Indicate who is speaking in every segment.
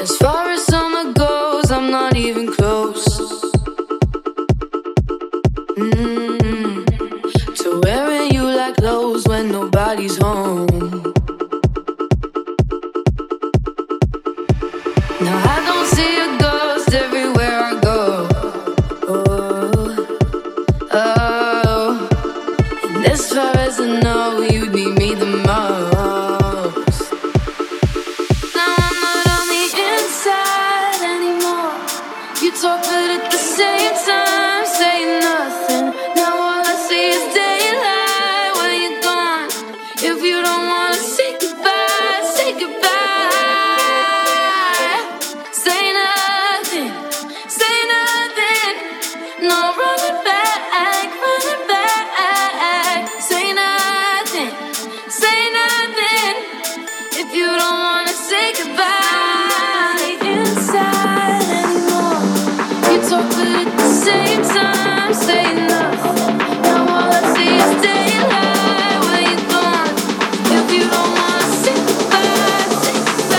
Speaker 1: far as summer goes, I'm not even close to wearing you like clothes when nobody's home. Now I don't see a ghost everywhere I go. Oh, and as far as I know, you need me the most. Now I'm not on the inside anymore. You talk but at the same time say nothing. Now all I see is daylight when you're gone. If you don't wanna say goodbye, say goodbye. Say nothing, say nothing. No running back, running back. Say nothing, say nothing. If you don't wanna say goodbye, inside anymore. You talk but at the same time say nothing. Now all I see is daylight when you're gone. If you don't wanna say goodbye, say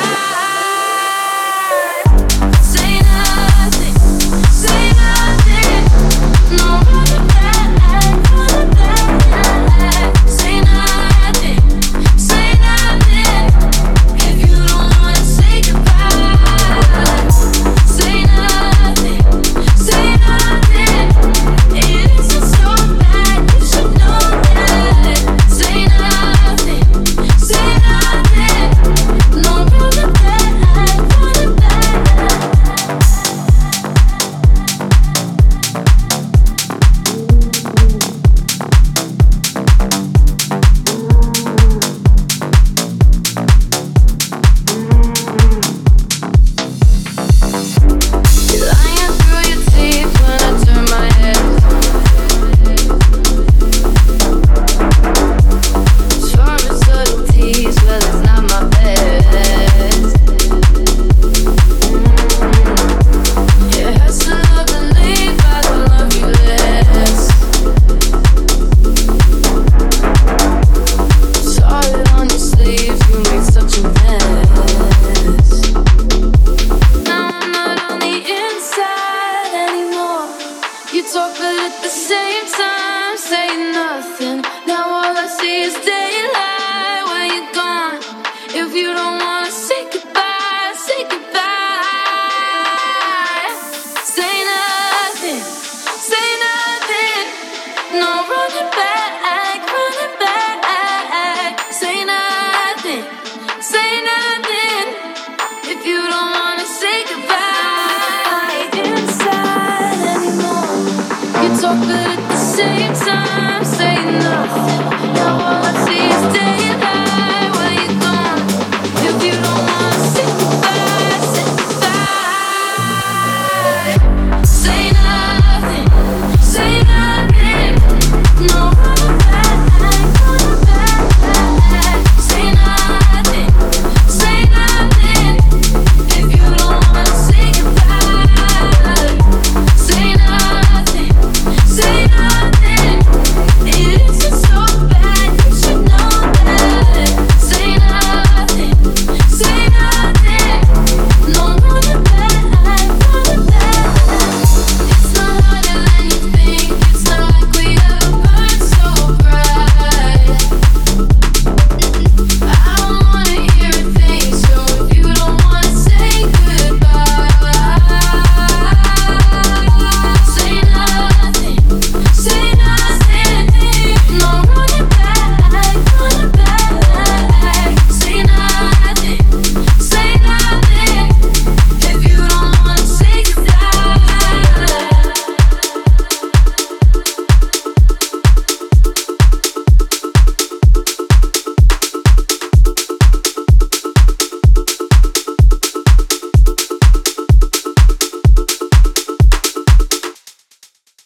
Speaker 1: goodbye. Say nothing, say nothing. No running back, running back. Say nothing, say nothing. If you don't wanna say goodbye, say nothing, say nothing. It isn't so bad, you should know that. Say nothing, say nothing. No running back, running back. You're lying through your teeth when I turn my head. As far as subtleties, well, it's not my best. You hustle up and leave, I don't love you less. Saw it on your sleeve, you made such a mess. Now I'm not on the inside anymore. You talk but at the same time say nothing. Now all I see is daylight when you're gone. If you don't wanna say goodbye, say goodbye. Say nothing, say nothing. No running back, running back. Say nothing, say nothing. If you don't wanna say goodbye, inside anymore. You talk but at the same time say nothing.